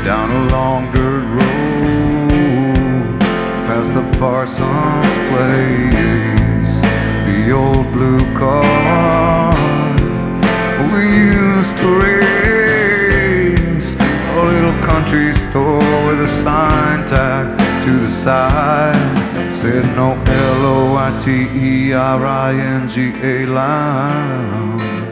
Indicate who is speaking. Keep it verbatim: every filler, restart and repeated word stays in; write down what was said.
Speaker 1: down a long dirt road, past the Parsons place, the old blue car we used to race, a little country store with a sign tacked to the side said no L O I T E R I N G A lounge.